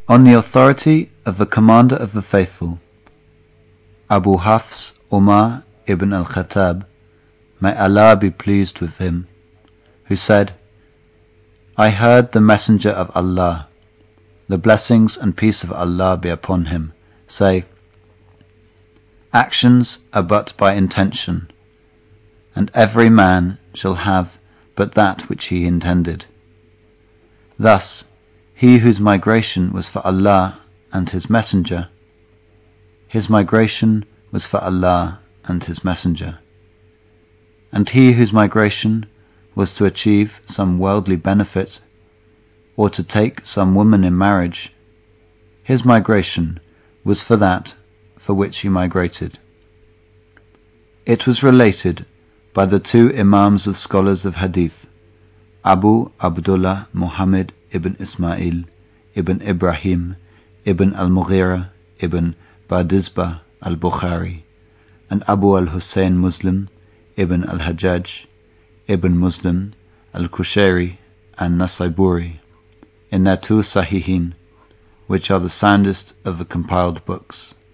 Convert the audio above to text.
On the authority of the Commander of the Faithful, Abu Hafs Umar ibn al-Khattab, may Allah be pleased with him, who said, I heard the Messenger of Allah, the blessings and peace of Allah be upon him, say, actions are but by intention, and every man shall have but that which he intended. Thus, he whose migration was for Allah and His Messenger, his migration was for Allah and His Messenger. And he whose migration was to achieve some worldly benefit, or to take some woman in marriage, his migration was for that for which he migrated. It was related by the two Imams of scholars of Hadith, Abu Abdullah Muhammad ibn Ismail ibn Ibrahim ibn al-Mughira ibn Badizbah al-Bukhari, and Abu al-Hussein Muslim ibn al-Hajjaj ibn Muslim al-Kushairi and Nasaiburi, in their two Sahihin, which are the soundest of the compiled books.